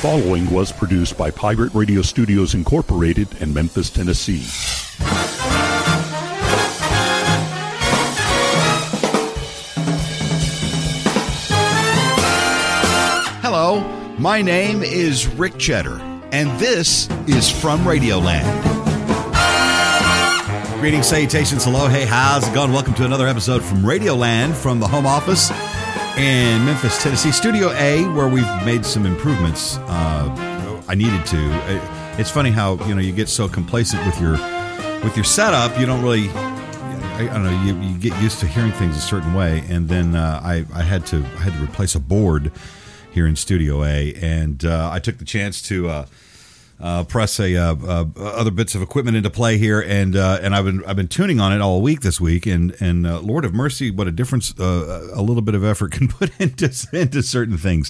following was produced by Pirate Radio Studios Incorporated in Memphis, Tennessee. Hello, my name is Rick Cheddar, and this is From Radioland. Greetings, salutations, hello, hey, how's it going? Welcome to another episode from Radioland from the home office in Memphis, Tennessee, Studio A, where we've made some improvements. I needed to. It's funny how you get so complacent with your setup, you don't really. I don't know. You get used to hearing things a certain way, and then I had to replace a board here in Studio A, and I took the chance to press other bits of equipment into play here, and I've been tuning on it all week this week, and Lord of mercy, what a difference a little bit of effort can put into certain things.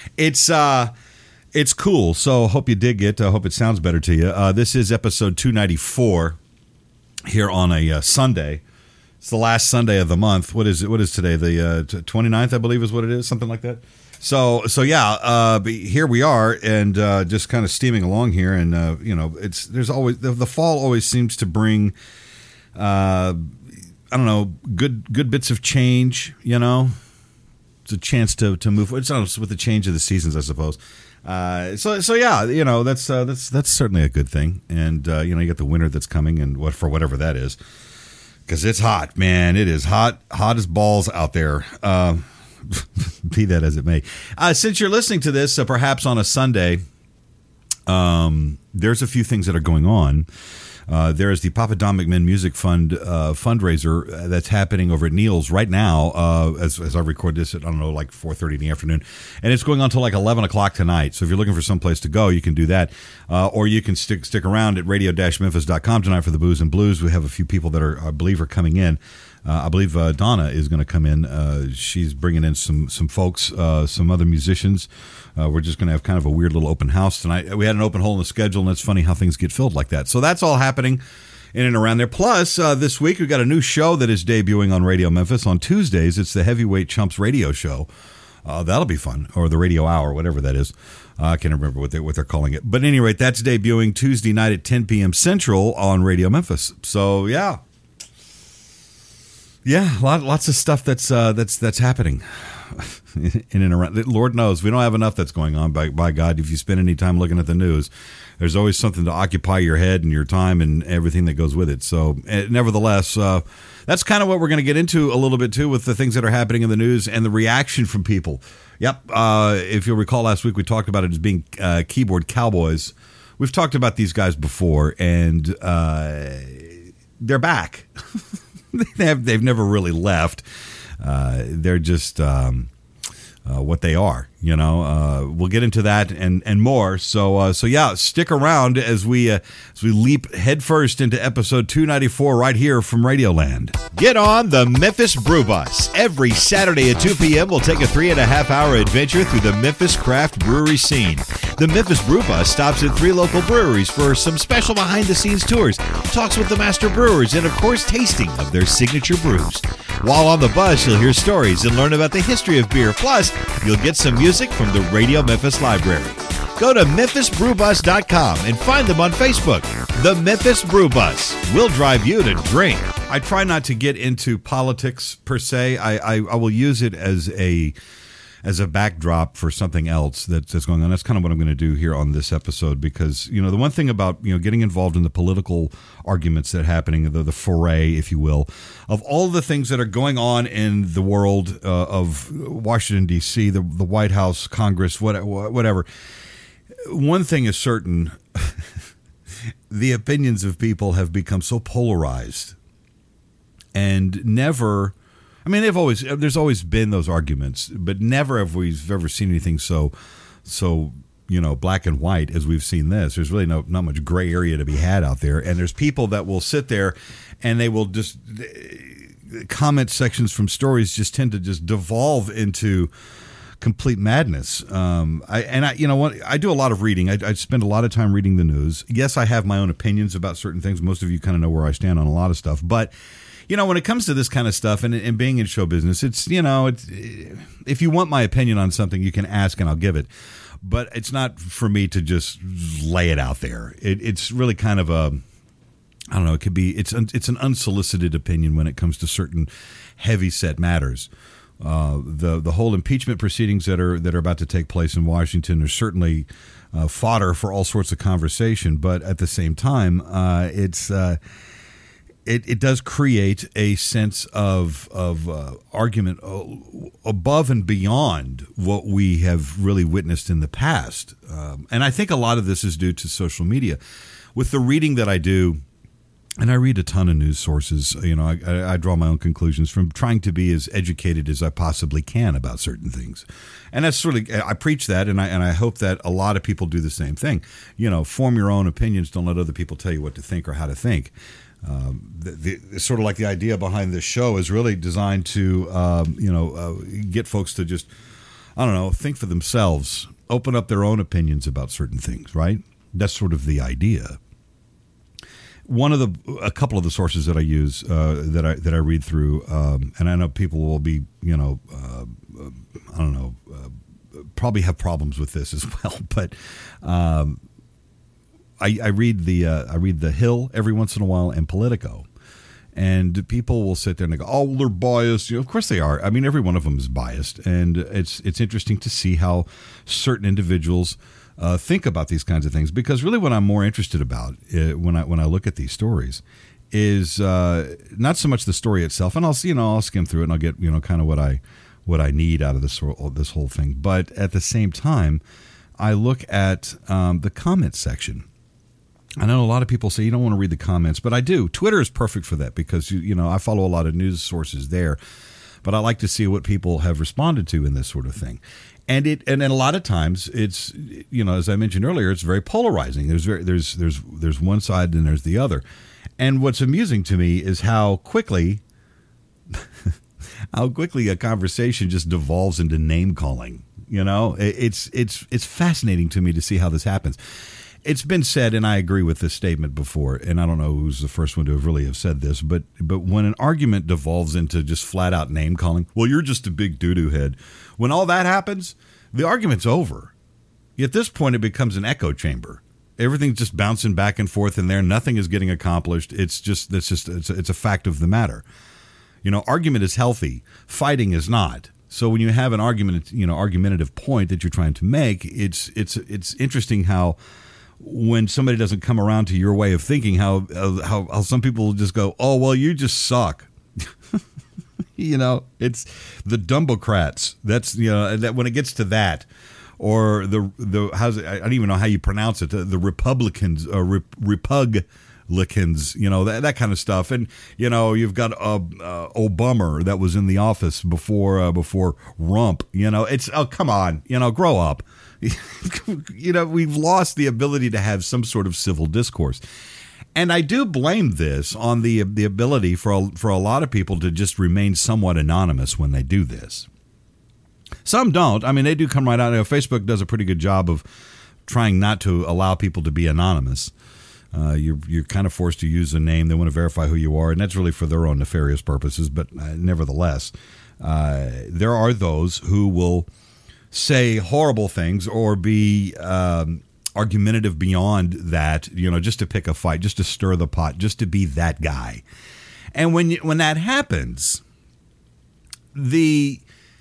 It's cool. So hope you dig it. I hope it sounds better to you. This is episode 294 here on a Sunday. It's the last Sunday of the month. What is it? What is today? The 29th, I believe, is what it is. Something like that. So yeah, here we are, and just kind of steaming along here, and there's always the fall always seems to bring, I don't know, good bits of change. It's a chance to move. It's with the change of the seasons, I suppose. So yeah, that's certainly a good thing, and you got the winter that's coming, and whatever that is, because it's hot, man. It is hot as balls out there. Be that as it may. Since you're listening to this, perhaps on a Sunday, there's a few things that are going on. There is the Papa Don McMahon Music Fund fundraiser that's happening over at Neil's right now, as I record this at, like 4:30 in the afternoon. And it's going on till like 11 o'clock tonight. So if you're looking for some place to go, you can do that. Or you can stick around at radio-memphis.com tonight for the Booze and Blues. We have a few people that I believe are coming in. I believe Donna is going to come in. She's bringing in some folks, some other musicians. We're just going to have kind of a weird little open house tonight. We had an open hole in the schedule, and it's funny how things get filled like that. So that's all happening in and around there. Plus, this week we've got a new show that is debuting on Radio Memphis on Tuesdays. It's the Heavyweight Chumps radio show. That'll be fun, or the Radio Hour, whatever that is. I can't remember what they're calling it. But at any rate, that's debuting Tuesday night at 10 p.m. Central on Radio Memphis. So yeah. Yeah, lots of stuff that's happening in and around. Lord knows we don't have enough that's going on. By God, if you spend any time looking at the news, there's always something to occupy your head and your time and everything that goes with it. So, nevertheless, that's kind of what we're going to get into a little bit too, with the things that are happening in the news and the reaction from people. Yep, if you'll recall, last week we talked about it as being keyboard cowboys. We've talked about these guys before, and they're back. They've never really left. They're just what they are. We'll get into that and more. So yeah, stick around as we leap headfirst into episode 294 right here from Radioland. Get on the Memphis Brew Bus. Every Saturday at 2 p.m. we'll take a 3.5-hour adventure through the Memphis craft brewery scene. The Memphis Brew Bus stops at 3 local breweries for some special behind-the-scenes tours, talks with the master brewers, and of course, tasting of their signature brews. While on the bus, you'll hear stories and learn about the history of beer. Plus, you'll get some music from the Radio Memphis Library. Go to memphisbrewbus.com and find them on Facebook. The Memphis Brew Bus. We'll drive you to drink. I try not to get into politics per se. I will use it as a backdrop for something else that's going on. That's kind of what I'm going to do here on this episode, because the one thing about getting involved in the political arguments that are happening, the foray, if you will, of all the things that are going on in the world of Washington D.C., the White House, Congress, whatever. One thing is certain: the opinions of people have become so polarized, and never. I mean, there's always been those arguments, but never have we ever seen anything so black and white as we've seen this. There's really not much gray area to be had out there, and there's people that will sit there and they will just comment sections from stories just tend to just devolve into complete madness. I do a lot of reading. I spend a lot of time reading the news. Yes, I have my own opinions about certain things. Most of you kind of know where I stand on a lot of stuff, but when it comes to this kind of stuff and being in show business, it's if you want my opinion on something, you can ask and I'll give it. but it's not for me to just lay it out there. It's really kind of a, I don't know, it could be, it's an unsolicited opinion when it comes to certain heavy set matters. The whole impeachment proceedings that are about to take place in Washington are certainly fodder for all sorts of conversation, but at the same time, it does create a sense of argument above and beyond what we have really witnessed in the past, and I think a lot of this is due to social media. With the reading that I do, and I read a ton of news sources. I draw my own conclusions from trying to be as educated as I possibly can about certain things. And that's I preach that, and I hope that a lot of people do the same thing. Form your own opinions. Don't let other people tell you what to think or how to think. It's sort of like the idea behind this show is really designed to, get folks to just, I don't know, think for themselves, open up their own opinions about certain things, right? That's sort of the idea. A couple of the sources that I use, that I read through, and I know people will be, probably have problems with this as well. But I read the Hill every once in a while and Politico, and people will sit there and they go, "Oh, they're biased." Of course they are. I mean, every one of them is biased, and it's interesting to see how certain individuals think about these kinds of things, because really what I'm more interested about when I look at these stories is not so much the story itself, and I'll skim through it and I'll get kind of what I need out of this whole thing, but at the same time I look at the comments section. I know a lot of people say you don't want to read the comments, but I do. Twitter is perfect for that because I follow a lot of news sources there, but I like to see what people have responded to in this sort of thing. And then a lot of times it's, as I mentioned earlier, it's very polarizing. There's one side and there's the other. And what's amusing to me is how quickly a conversation just devolves into name calling. It's fascinating to me to see how this happens. It's been said, and I agree with this statement before, and I don't know who's the first one to have said this, but when an argument devolves into just flat out name calling, well, you're just a big doo-doo head. When all that happens, the argument's over. At this point, it becomes an echo chamber. Everything's just bouncing back and forth in there. Nothing is getting accomplished. It's a fact of the matter. Argument is healthy. Fighting is not. So when you have an argumentative point that you're trying to make, it's interesting how, when somebody doesn't come around to your way of thinking, how some people will just go, "Oh, well, you just suck." It's the Dumbocrats. That's that when it gets to that, or the I don't even know how you pronounce it. The Republicans, Republicans, that kind of stuff. And you've got Obama that was in the office before Rump. It's, oh, come on, grow up. We've lost the ability to have some sort of civil discourse. And I do blame this on the ability for a lot of people to just remain somewhat anonymous when they do this. Some don't. I mean, they do come right out. Facebook does a pretty good job of trying not to allow people to be anonymous. You're kind of forced to use a name. They want to verify who you are, and that's really for their own nefarious purposes. But nevertheless, there are those who will say horrible things or be argumentative beyond that, just to pick a fight, just to stir the pot, just to be that guy. And when that happens, no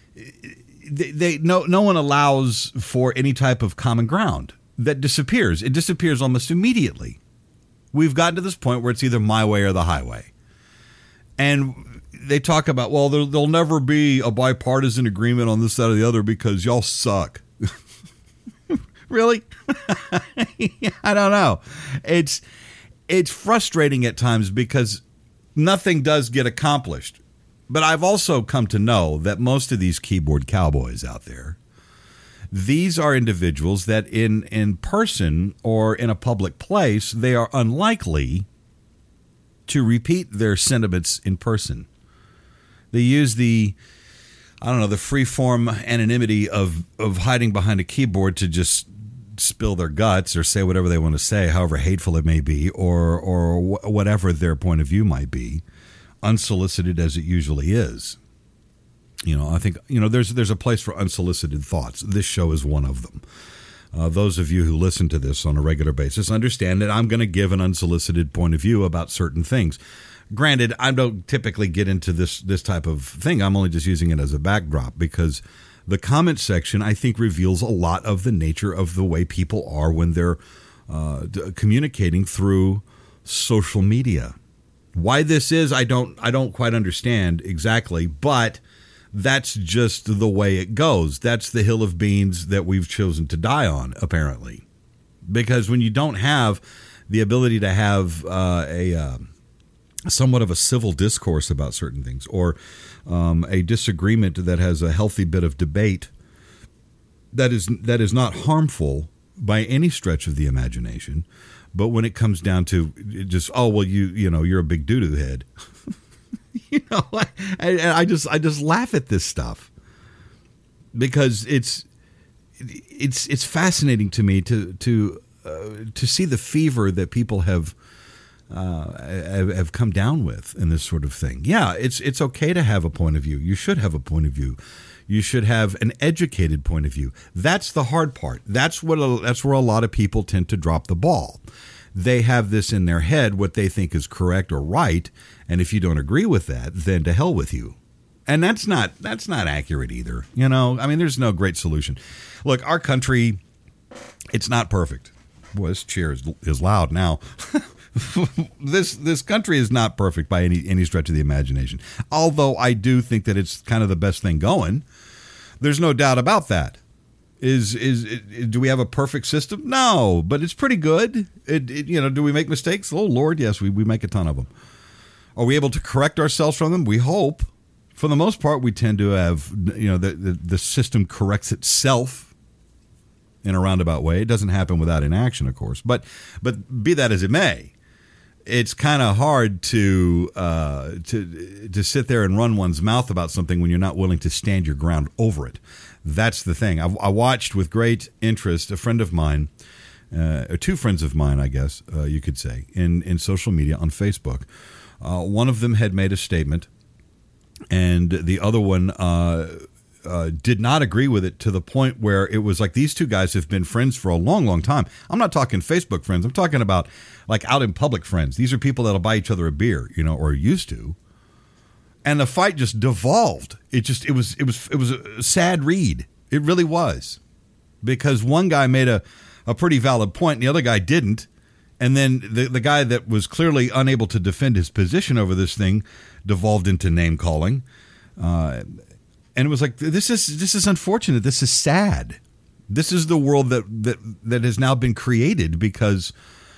one allows for any type of common ground. That disappears. It disappears almost immediately. We've gotten to this point where it's either my way or the highway. And they talk about, well, there'll never be a bipartisan agreement on this side or the other because y'all suck. Really? I don't know. It's frustrating at times because nothing does get accomplished. But I've also come to know that most of these keyboard cowboys out there, these are individuals that in person or in a public place, they are unlikely to repeat their sentiments in person. They use the free-form anonymity of hiding behind a keyboard to just spill their guts or say whatever they want to say, however hateful it may be, or whatever their point of view might be, unsolicited as it usually is. I think there's a place for unsolicited thoughts. This show is one of them. those of you who listen to this on a regular basis understand that I'm going to give an unsolicited point of view about certain things. Granted, I don't typically get into this type of thing. I'm only just using it as a backdrop because the comment section, I think, reveals a lot of the nature of the way people are when they're communicating through social media. Why this is, I don't quite understand exactly, but that's just the way it goes. That's the hill of beans that we've chosen to die on, apparently. Because when you don't have the ability to have somewhat of a civil discourse about certain things, or a disagreement that has a healthy bit of debate that is not harmful by any stretch of the imagination, but when it comes down to just, oh well, you're a big doo-doo head. I just laugh at this stuff because it's fascinating to me to see the fever that people have come down with in this sort of thing. Yeah, it's okay to have a point of view. You should have a point of view. You should have an educated point of view. That's the hard part. That's where a lot of people tend to drop the ball. They have this in their head, what they think is correct or right, and if you don't agree with that, then to hell with you. And that's not accurate either. There's no great solution. Look, our country, it's not perfect. Boy, this chair is loud now. This country is not perfect by any stretch of the imagination. Although I do think that it's kind of the best thing going. There's no doubt about that. Do we have a perfect system? No, but it's pretty good. Do we make mistakes? Oh Lord, yes, we make a ton of them. Are we able to correct ourselves from them? We hope. For the most part, we tend to have, the system corrects itself in a roundabout way. It doesn't happen without inaction, of course. But be that as it may, it's kind of hard to sit there and run one's mouth about something when you're not willing to stand your ground over it. That's the thing. I watched with great interest a friend of mine, or two friends of mine, I guess you could say, in social media on Facebook. One of them had made a statement, and the other one did not agree with it to the point where it was like these two guys have been friends for a long, long time. I'm not talking Facebook friends. I'm talking about like out in public friends. These are people that'll buy each other a beer, or used to. And the fight just devolved. It was a sad read. It really was, because one guy made a pretty valid point and the other guy didn't. And then the guy that was clearly unable to defend his position over this thing devolved into name calling. And it was like, this is unfortunate. This is sad. This is the world that has now been created because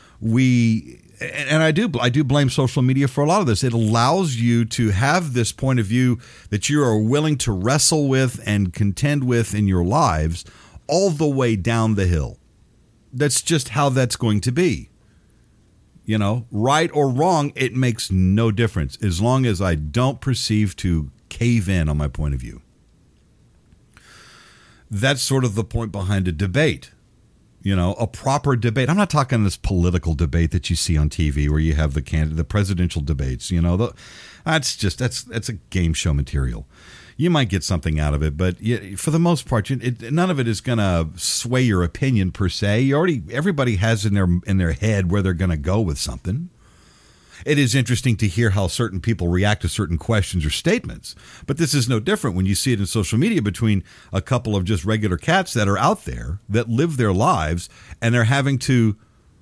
and I do blame social media for a lot of this. It allows you to have this point of view that you are willing to wrestle with and contend with in your lives all the way down the hill. That's just how that's going to be. Right or wrong, it makes no difference as long as I don't perceive to cave in on my point of view. That's sort of the point behind a debate. A proper debate. I'm not talking this political debate that you see on TV where you have the presidential debates. That's a game show material. You might get something out of it, but for the most part, none of it is going to sway your opinion per se. Everybody has in their head where they're going to go with something. It is interesting to hear how certain people react to certain questions or statements, but this is no different when you see it in social media between a couple of just regular cats that are out there that live their lives, and they're having to.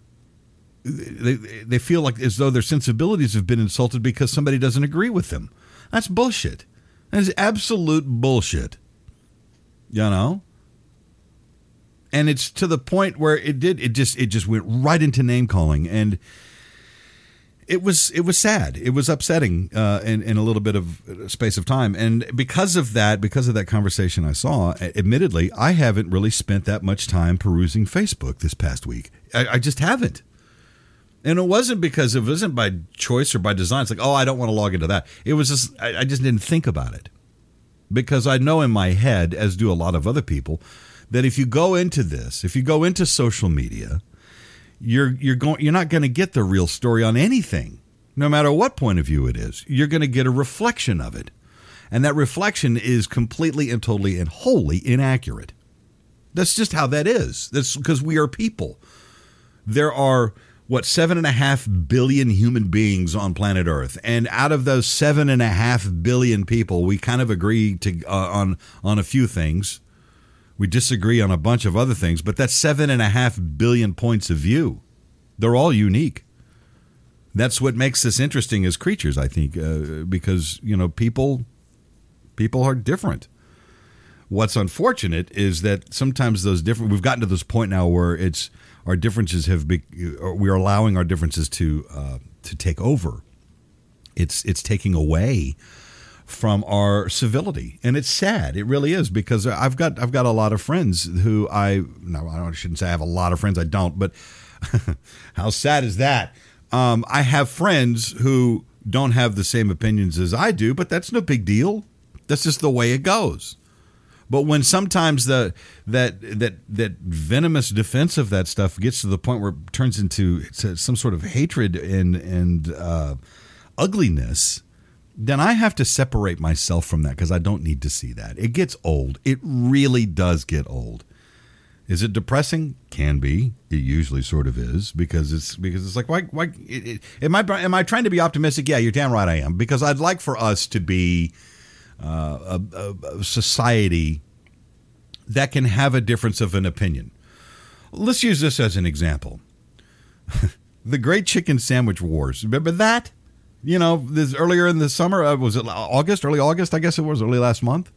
They feel like as though their sensibilities have been insulted because somebody doesn't agree with them. That's bullshit. That is absolute bullshit. And it's to the point where it just went right into name calling, and it was sad. It was upsetting in a little bit of space of time. And because of that conversation I saw, admittedly, I haven't really spent that much time perusing Facebook this past week. I just haven't. And it wasn't by choice or by design. It's like, oh, I don't want to log into that. It was just, I just didn't think about it. Because I know in my head, as do a lot of other people, that if you go into social media, you're not going to get the real story on anything, no matter what point of view it is. You're going to get a reflection of it, and that reflection is completely and totally and wholly inaccurate. That's just how that is. That's because we are people. There are, 7.5 billion human beings on planet Earth. And out of those 7.5 billion people, we kind of agree to on a few things. We disagree on a bunch of other things, but that's 7.5 billion points of view. They're all unique. That's what makes us interesting as creatures, I think, because, people are different. What's unfortunate is that sometimes we've gotten to this point now where our differences we are allowing our differences to take over. It's taking away from our civility, and it's sad. It really is, because I've got a lot of friends who I shouldn't say I have a lot of friends. I don't, but how sad is that? I have friends who don't have the same opinions as I do, but that's no big deal. That's just the way it goes. But when sometimes that venomous defense of that stuff gets to the point where it turns into some sort of hatred and ugliness, then I have to separate myself from that, because I don't need to see that. It gets old. It really does get old. Is it depressing? Can be. It usually sort of is, because it's like, why am I trying to be optimistic? Yeah, you're damn right I am, because I'd like for us to be a society that can have a difference of an opinion. Let's use this as an example. The Great Chicken Sandwich Wars. Remember that? This earlier in the summer, was it August? Early August, I guess it was, early last month,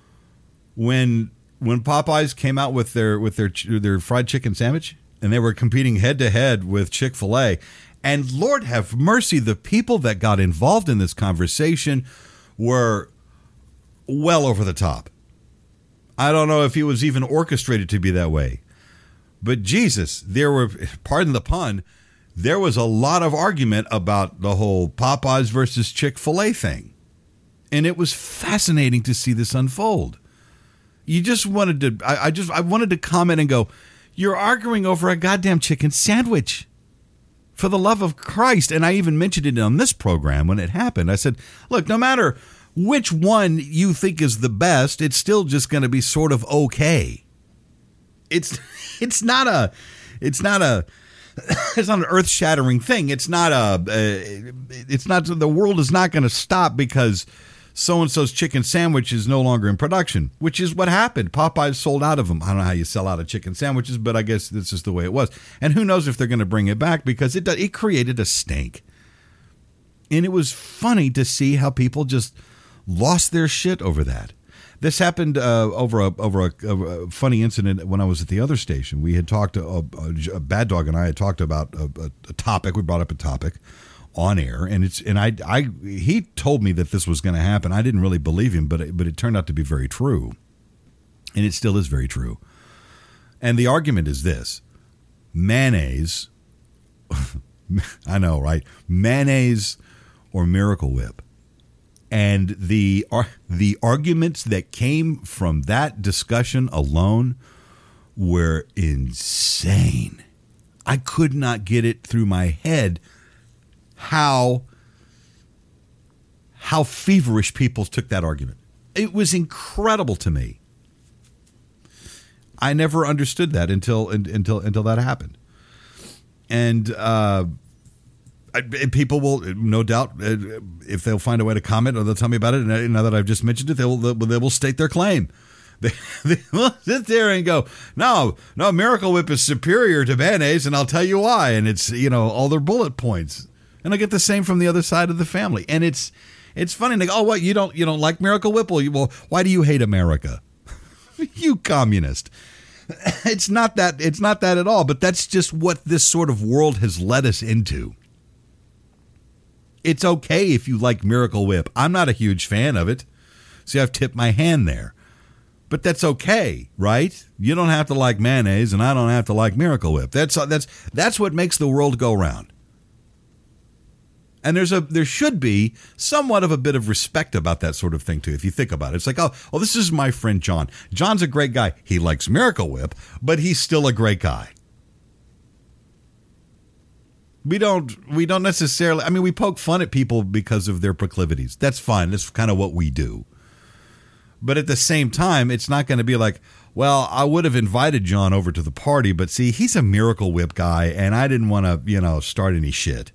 when Popeyes came out with their fried chicken sandwich, and they were competing head to head with Chick-fil-A. And Lord have mercy, the people that got involved in this conversation were well over the top. I don't know if it was even orchestrated to be that way. But Jesus, pardon the pun, there was a lot of argument about the whole Popeyes versus Chick-fil-A thing. And it was fascinating to see this unfold. You just wanted to, I wanted to comment and go, you're arguing over a goddamn chicken sandwich. For the love of Christ. And I even mentioned it on this program when it happened. I said, look, no matter which one you think is the best, it's still just going to be sort of okay. It's not an earth-shattering thing. The world is not going to stop because so-and-so's chicken sandwich is no longer in production, which is what happened. Popeyes sold out of them. I don't know how you sell out of chicken sandwiches, but I guess that's just the way it was. And who knows if they're going to bring it back, because it created a stink. And it was funny to see how people just lost their shit over that. This happened over a funny incident when I was at the other station. We had talked, Bad Dog and I had talked about a topic. We brought up a topic on air, and he told me that this was going to happen. I didn't really believe him, but it turned out to be very true, and it still is very true. And the argument is this: mayonnaise. I know, right? Mayonnaise or Miracle Whip. And the arguments that came from that discussion alone were insane. I could not get it through my head how feverish people took that argument. It was incredible to me. I never understood that until that happened. And people will, no doubt, if they'll find a way to comment or they'll tell me about it, and now that I've just mentioned it, they will state their claim. They will sit there and go, no, Miracle Whip is superior to mayonnaise, and I'll tell you why. And it's, all their bullet points. And I get the same from the other side of the family. And it's funny. They go, oh, what, you don't like Miracle Whip? Well, why do you hate America? You communist. It's not that at all, but that's just what this sort of world has led us into. It's okay if you like Miracle Whip. I'm not a huge fan of it. See, I've tipped my hand there. But that's okay, right? You don't have to like mayonnaise, and I don't have to like Miracle Whip. That's what makes the world go round. And there should be somewhat of a bit of respect about that sort of thing, too, if you think about it. It's like, oh, this is my friend John. John's a great guy. He likes Miracle Whip, but he's still a great guy. We don't necessarily, we poke fun at people because of their proclivities. That's fine. That's kind of what we do. But at the same time, it's not going to be like, well, I would have invited John over to the party, but see, he's a Miracle Whip guy, and I didn't want to, start any shit.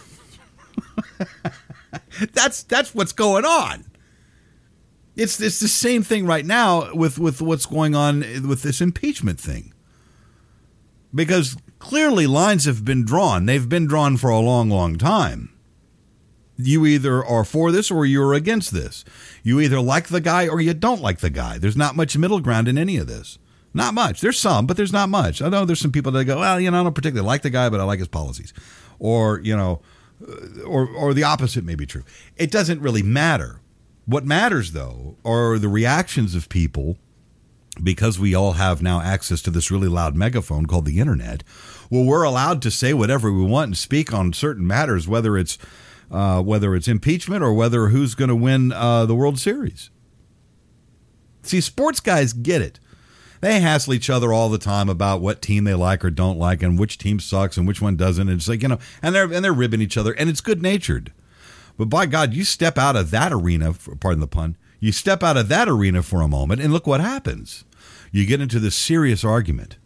That's what's going on. It's the same thing right now with what's going on with this impeachment thing. Because clearly lines have been drawn. They've been drawn for a long, long time. You either are for this or you're against this. You either like the guy or you don't like the guy. There's not much middle ground in any of this. Not much. There's some, but there's not much. I know there's some people that go, well, I don't particularly like the guy, but I like his policies. Or, or the opposite may be true. It doesn't really matter. What matters, though, are the reactions of people, because we all have now access to this really loud megaphone called the internet. Well, we're allowed to say whatever we want and speak on certain matters, whether it's impeachment or whether who's going to win the World Series. See, sports guys get it. They hassle each other all the time about what team they like or don't like and which team sucks and which one doesn't. And it's like, and they're ribbing each other, and it's good natured. But by God, you step out of that arena, pardon the pun, you step out of that arena for a moment and look what happens. You get into this serious argument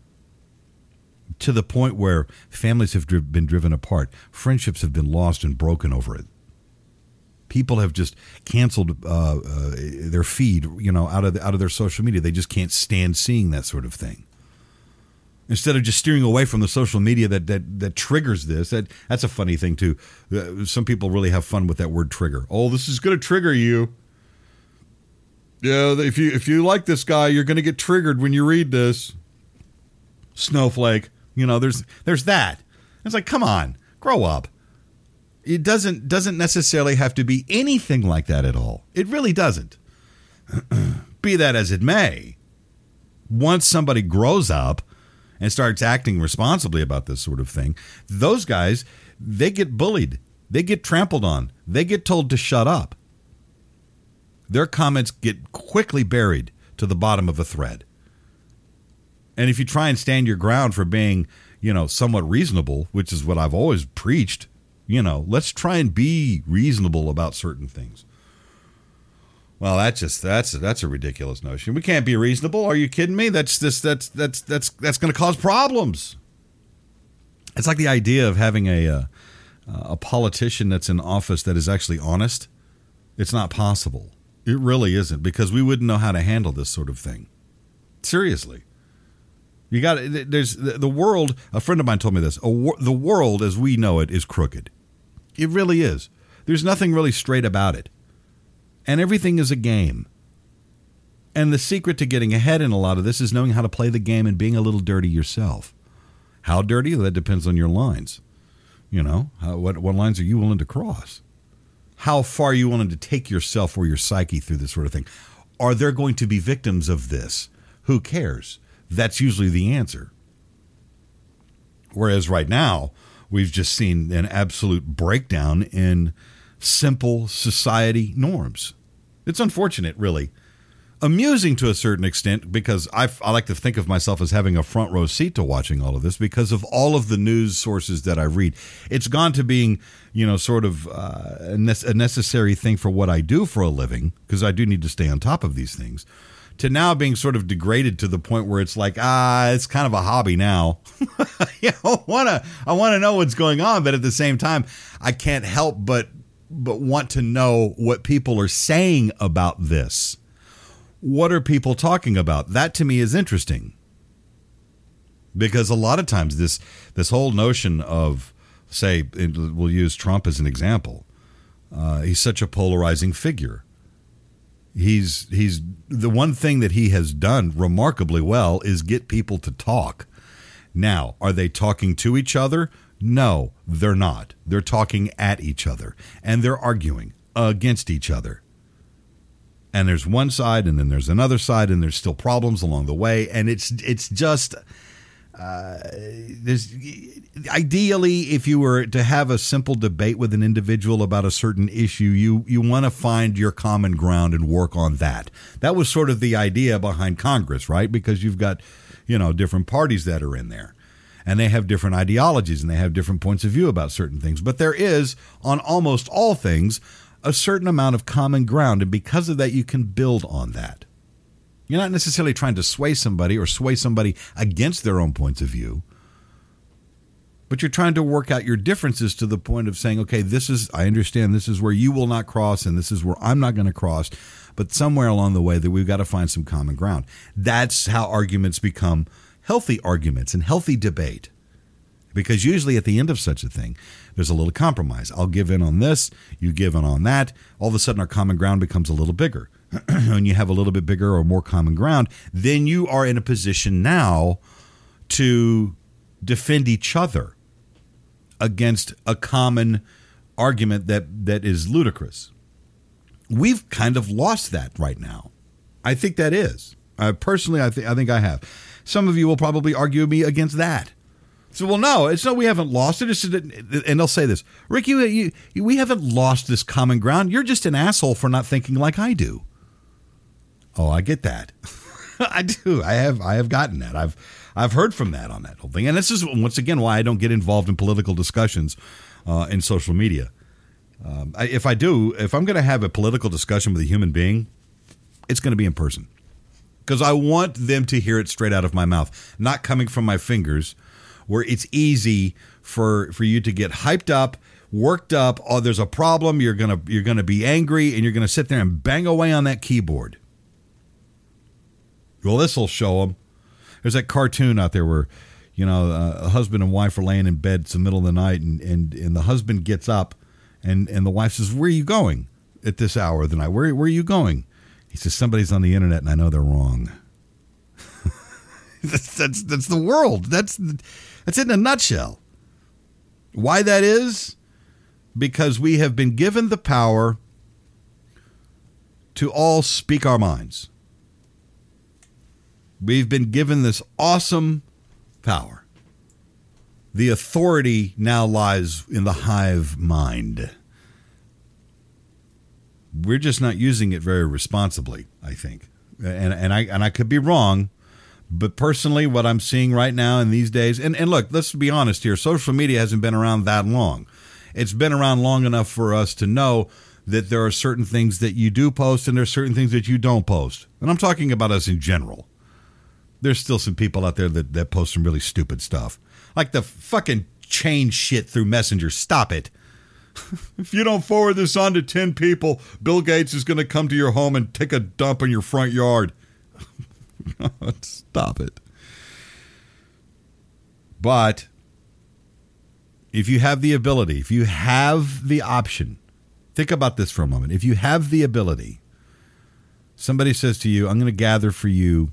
to the point where families have been driven apart. Friendships have been lost and broken over it. People have just canceled their feed, out of their social media. They just can't stand seeing that sort of thing. Instead of just steering away from the social media that triggers this, that's a funny thing too. Some people really have fun with that word trigger. Oh, this is going to trigger you. Yeah, if you like this guy, you're going to get triggered when you read this. Snowflake. There's that. It's like, come on, grow up. It doesn't necessarily have to be anything like that at all. It really doesn't. Be that as it may, once somebody grows up and starts acting responsibly about this sort of thing, those guys, they get bullied. They get trampled on. They get told to shut up. Their comments get quickly buried to the bottom of a thread. And if you try and stand your ground for being, somewhat reasonable, which is what I've always preached, let's try and be reasonable about certain things. Well, that's a ridiculous notion. We can't be reasonable. Are you kidding me? That's going to cause problems. It's like the idea of having a politician that's in office that is actually honest. It's not possible. It really isn't, because we wouldn't know how to handle this sort of thing. Seriously. There's the world. A friend of mine told me this. The world as we know it is crooked. It really is. There's nothing really straight about it. And everything is a game. And the secret to getting ahead in a lot of this is knowing how to play the game and being a little dirty yourself. How dirty? That depends on your lines. What lines are you willing to cross? How far are you willing to take yourself or your psyche through this sort of thing? Are there going to be victims of this? Who cares? That's usually the answer. Whereas right now, we've just seen an absolute breakdown in simple society norms. It's unfortunate, really. Amusing to a certain extent, because I like to think of myself as having a front row seat to watching all of this because of all of the news sources that I read. It's gone to being, sort of a necessary thing for what I do for a living, because I do need to stay on top of these things, to now being sort of degraded to the point where it's like, it's kind of a hobby now. I want to know what's going on, but at the same time, I can't help but want to know what people are saying about this. What are people talking about? That to me is interesting. Because a lot of times this whole notion of, say, we'll use Trump as an example. He's such a polarizing figure. He's the one thing that he has done remarkably well is get people to talk. Now, are they talking to each other? No, they're not. They're talking at each other, and they're arguing against each other. And there's one side, and then there's another side, and there's still problems along the way, and it's just ideally, if you were to have a simple debate with an individual about a certain issue, you want to find your common ground and work on that. That was sort of the idea behind Congress, right? Because you've got, different parties that are in there, and they have different ideologies, and they have different points of view about certain things. But there is, on almost all things, a certain amount of common ground, and because of that, you can build on that. You're not necessarily trying to sway somebody or sway somebody against their own points of view. But you're trying to work out your differences to the point of saying, okay, I understand this is where you will not cross and this is where I'm not going to cross. But somewhere along the way that we've got to find some common ground. That's how arguments become healthy arguments and healthy debate. Because usually at the end of such a thing, there's a little compromise. I'll give in on this, you give in on that. All of a sudden our common ground becomes a little bigger. When you have a little bit bigger or more common ground, then you are in a position now to defend each other against a common argument that is ludicrous. We've kind of lost that right now. I think that is. Personally, I think I have. Some of you will probably argue me against that. So, well, no, we haven't lost it. And they'll say this, Rick, we haven't lost this common ground. You're just an asshole for not thinking like I do. Oh, I get that. I do. I have gotten that. I've heard from that on that whole thing. And this is, once again, why I don't get involved in political discussions in social media. If I'm going to have a political discussion with a human being, it's going to be in person. Because I want them to hear it straight out of my mouth, not coming from my fingers, where it's easy for you to get hyped up, worked up. Oh, there's a problem. You're gonna be angry, and you're going to sit there and bang away on that keyboard. Well, this will show them. There's that cartoon out there where, a husband and wife are laying in bed. It's the middle of the night, and the husband gets up, and the wife says, "Where are you going at this hour of the night? Where are you going?" He says, "Somebody's on the internet, and I know they're wrong." That's the world. That's it in a nutshell. Why that is? Because we have been given the power to all speak our minds. We've been given this awesome power. The authority now lies in the hive mind. We're just not using it very responsibly, I think. And I could be wrong, but personally what I'm seeing right now in these days, and look, let's be honest here, social media hasn't been around that long. It's been around long enough for us to know that there are certain things that you do post and there are certain things that you don't post. And I'm talking about us in general. There's still some people out there that post some really stupid stuff. Like the fucking chain shit through Messenger. Stop it. If you don't forward this on to 10 people, Bill Gates is going to come to your home and take a dump in your front yard. Stop it. But if you have the ability, if you have the option, think about this for a moment. If you have the ability, somebody says to you, I'm going to gather for you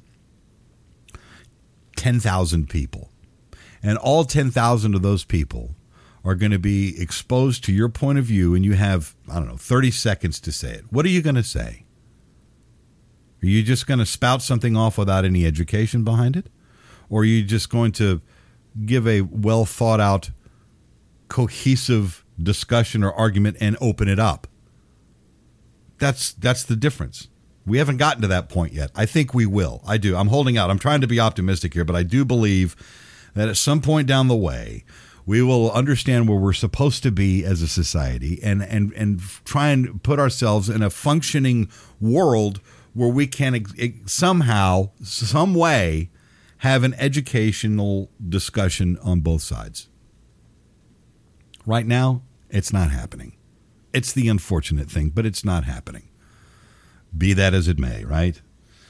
10,000 people. And all 10,000 of those people are going to be exposed to your point of view, and you have, 30 seconds to say it. What are you going to say? Are you just going to spout something off without any education behind it? Or are you just going to give a well thought out, cohesive discussion or argument and open it up? That's the difference. We haven't gotten to that point yet. I think we will. I do. I'm holding out. I'm trying to be optimistic here, but I do believe that at some point down the way, we will understand where we're supposed to be as a society and try and put ourselves in a functioning world where we can somehow, some way, have an educational discussion on both sides. Right now, it's not happening. It's the unfortunate thing, but it's not happening. Be that as it may, right?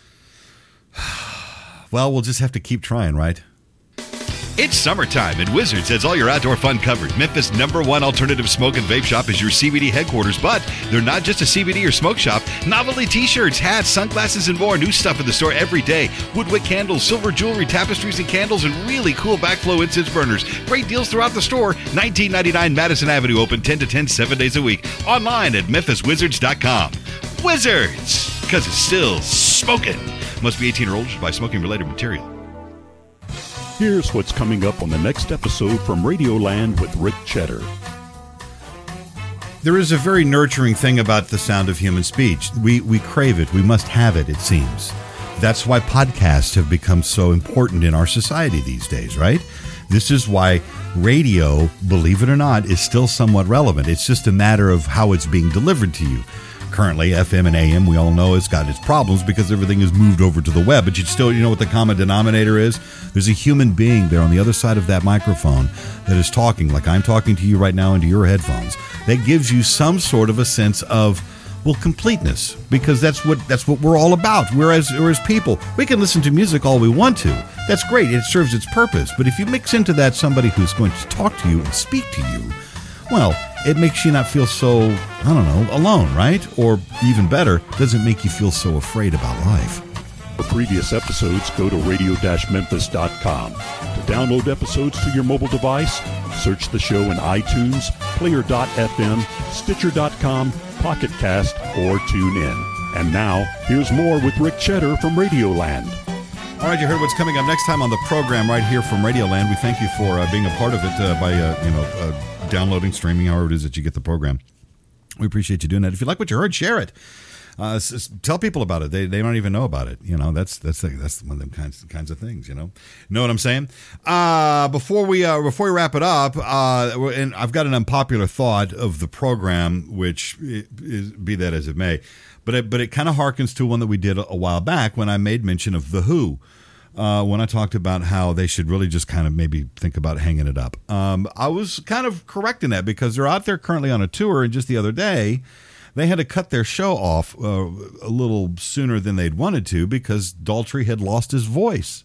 Well, we'll just have to keep trying, right? It's summertime, and Wizards has all your outdoor fun covered. Memphis' #1 alternative smoke and vape shop is your CBD headquarters, but they're not just a CBD or smoke shop. Novelty t-shirts, hats, sunglasses, and more. New stuff in the store every day. Woodwick candles, silver jewelry, tapestries, and candles, and really cool backflow incense burners. Great deals throughout the store. $19.99 Madison Avenue, open 10 to 10, 7 days a week. Online at memphiswizards.com. Wizards, because it's still smoking. Must be 18 or older by smoking-related material. Here's what's coming up on the next episode from Radioland with Rick Cheddar. There is a very nurturing thing about the sound of human speech. We crave it. We must have it, it seems. That's why podcasts have become so important in our society these days, right? This is why radio, believe it or not, is still somewhat relevant. It's just a matter of how it's being delivered to you. currently, FM and AM, we all know it's got its problems because everything is moved over to the web. But you know what the common denominator is? There's a human being there on the other side of that microphone that is talking like I'm talking to you right now into your headphones. That gives you some sort of a sense of, well, completeness, because that's what we're all about. Whereas people, we can listen to music all we want to. That's great. It serves its purpose. But if you mix into that somebody who's going to talk to you and speak to you, well, it makes you not feel so, I don't know, alone, right? Or even better, doesn't make you feel so afraid about life. For previous episodes, go to radio-memphis.com. To download episodes to your mobile device, search the show in iTunes, Player.fm, Stitcher.com, Pocket Cast, or TuneIn. And now, here's more with Rick Cheddar from Radioland. All right, you heard what's coming up next time on the program right here from Radioland. We thank you for being a part of it by downloading, streaming, however it is that you get the program. We appreciate you doing that. If you like what you heard, share it. Tell people about it. They don't even know about it. You know, that's one of them kinds of things. You know what I'm saying? Before we wrap it up, and I've got an unpopular thought of the program, which be that as it may, but it kind of harkens to one that we did a while back when I made mention of The Who. When I talked about how they should really just kind of maybe think about hanging it up. I was kind of correcting that because they're out there currently on a tour, and just the other day, they had to cut their show off a little sooner than they'd wanted to because Daltrey had lost his voice.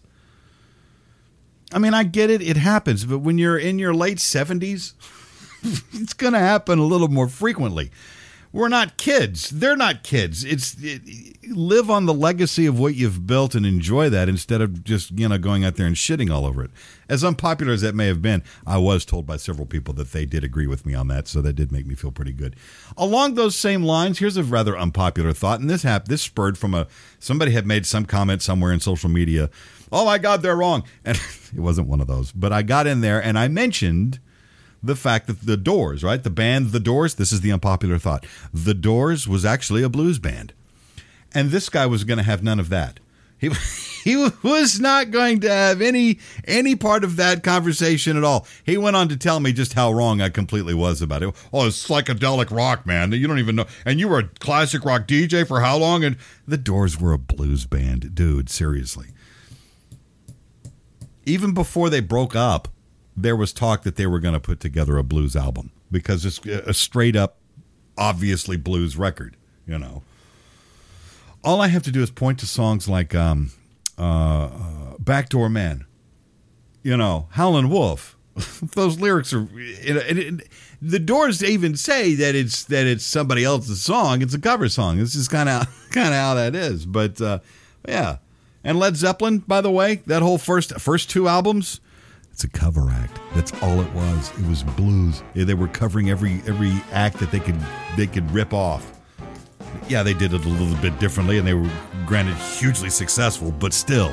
I mean, I get it. It happens. But when you're in your late 70s, it's going to happen a little more frequently. We're not kids. They're not kids. Live on the legacy of what you've built and enjoy that instead of just, going out there and shitting all over it. As unpopular as that may have been, I was told by several people that they did agree with me on that, so that did make me feel pretty good. Along those same lines, here's a rather unpopular thought, and this spurred from somebody had made some comment somewhere in social media. Oh my God, they're wrong. And it wasn't one of those, but I got in there and I mentioned the fact that the Doors, right? The band The Doors, this is the unpopular thought. The Doors was actually a blues band. And this guy was going to have none of that. He was not going to have any part of that conversation at all. He went on to tell me just how wrong I completely was about it. Oh, it's psychedelic rock, man. You don't even know. And you were a classic rock DJ for how long? And the Doors were a blues band. Dude, seriously. Even before they broke up, there was talk that they were going to put together a blues album because it's a straight up, obviously blues record, All I have to do is point to songs like Backdoor Man, Howlin' Wolf. Those lyrics are, the Doors even say that it's somebody else's song. It's a cover song. This is kind of how that is. But yeah, and Led Zeppelin, by the way, that whole first two albums. It's a cover act. That's all it was. It was blues. They were covering every act that they could rip off. Yeah, they did it a little bit differently, and they were granted hugely successful, but still.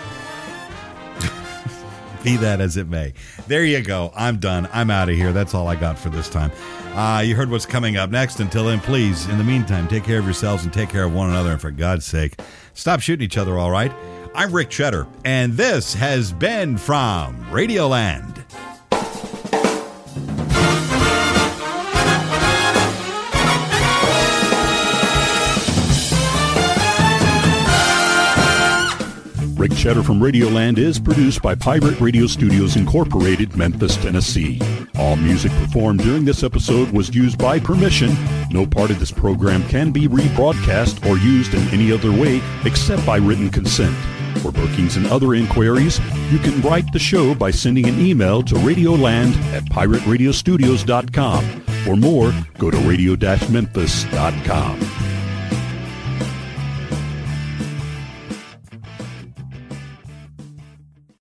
Be that as it may. There you go. I'm done. I'm out of here. That's all I got for this time. You heard what's coming up next. Until then, please, in the meantime, take care of yourselves and take care of one another, and for God's sake, stop shooting each other, all right? I'm Rick Cheddar, and this has been from Radioland. Rick Cheddar from Radioland is produced by Pirate Radio Studios Incorporated, Memphis, Tennessee. All music performed during this episode was used by permission. No part of this program can be rebroadcast or used in any other way except by written consent. For bookings and other inquiries, you can write the show by sending an email to radioland@pirateradiostudios.com. For more, go to radio-memphis.com.